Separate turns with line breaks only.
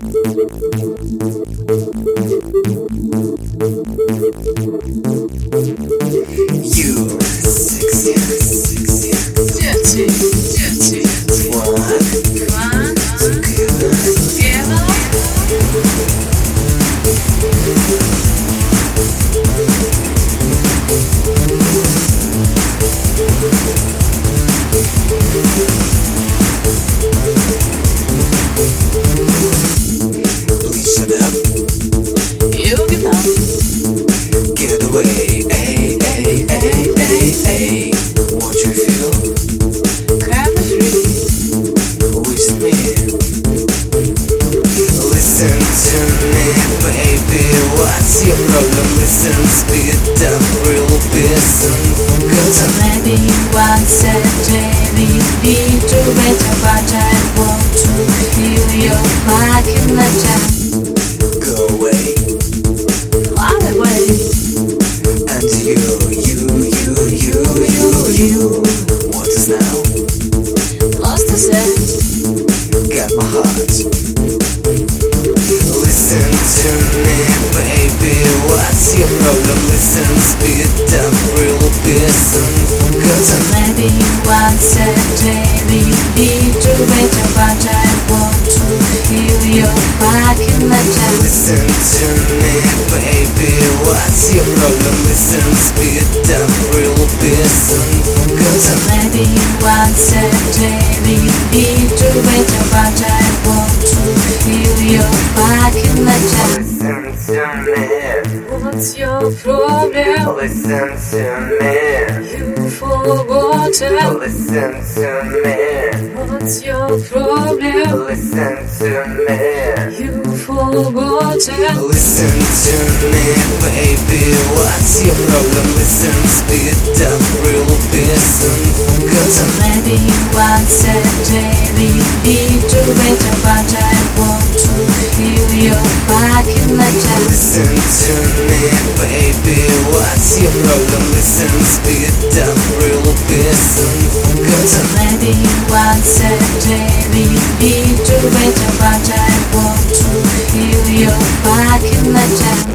You sexy, sexy,
dirty, dirty,
one,
together.
listen up,
You give up,
get away, ay, ay, ay, ay, ay. What you feel
chemistry.
with me? Listen to me, baby, what's your problem? Listen, speed up real busy.
Maybe once a day we need to better, but I want to feel your back in the time.
Go away,
Fly away,
and you. What is now?
lost the sense.
Got my heart. Listen to me, baby, what's your problem? Listen, speed up real busy.
Maybe once a day we need to better, but I want to feel your back in the time.
Listen to me, baby, what's your problem? Listen, speed up real busy.
Maybe once a day we need to better, but I want to feel your back in the time.
Listen to me,
What's your problem?
listen to me,
You forgotten.
listen to me,
What's your problem?
listen to me.
You forgotten.
Listen to me, baby, what's your problem? Listen, speed up real busy.
Maybe once a day we need to better, but I want to feel your back in the time.
Listen to me, baby, what's your problem? Listen, speed up real busy.
Maybe once a day we need to better, but I want to feel your back in the time.